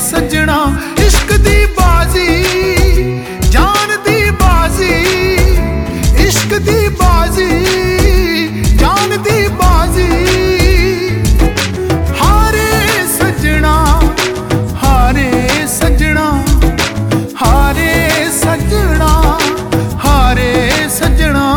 सजना इश्क दी बाजी जान दी बाजी इश्क दी बाजी जान दी बाजी हारे सजना हारे सजना हारे सजना हारे सजना।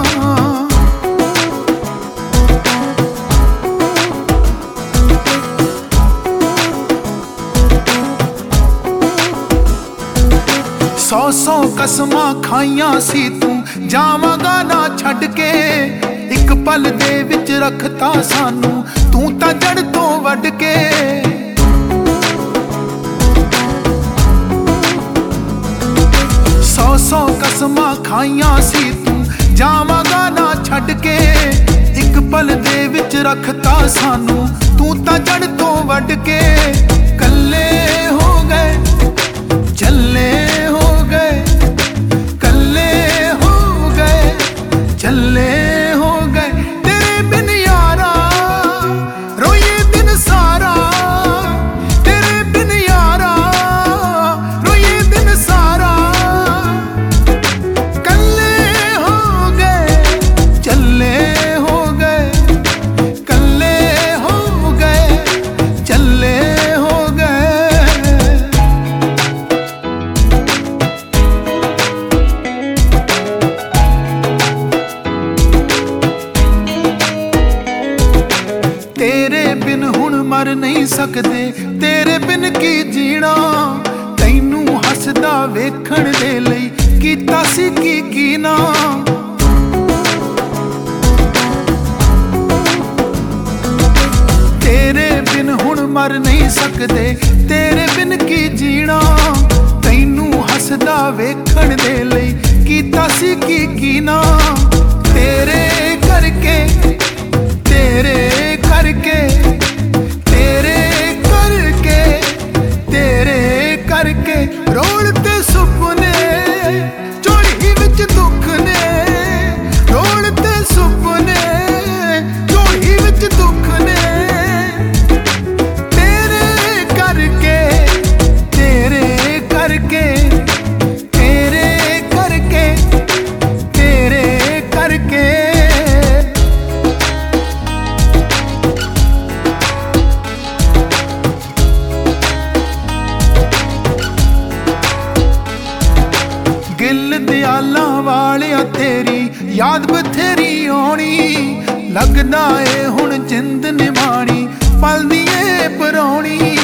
100 कसमां खाइयां सी तू जावांगा ना छड्ड के एक पल दे विच रखता सानू तू तां जड़ तो वड के। 100 कसमां खाइयां सी तू जावांगा ना छड्ड के एक पल दे विच रखता सानू तू तां जड़ तो वड के। कल्ले हो गए चले हो गए कल्ले हो गए चले हो गए तेरे बिन यारा रोए दिन सारा तेरे बिन यारा रोए दिन सारा। कल्ले हो गए चले हो गए कल्ले हो गए चले हो गए। तेरे बिन हुण मर नहीं सकदे तेरे बिन की जीना तैनू हसदा वेखण दे लई कीता सी की ना। तेरे बिन हुण मर नहीं सकदे तेरे बिन की जीना तैनू हसदा वेखण दे लई कीता सी की ना। तेरे करके तेरे करके तेरे करके तेरे करके रोलते सुपने झोली विच दुख ने रोलते सुपने झोली विच दुख ने। तेरे करके तेरे करके तेरे करके तेरे करके। गिल दयाला वालिया तेरी याद बथेरी आनी लगदा ए हुण जिंद निभानी पल दी ए परानी।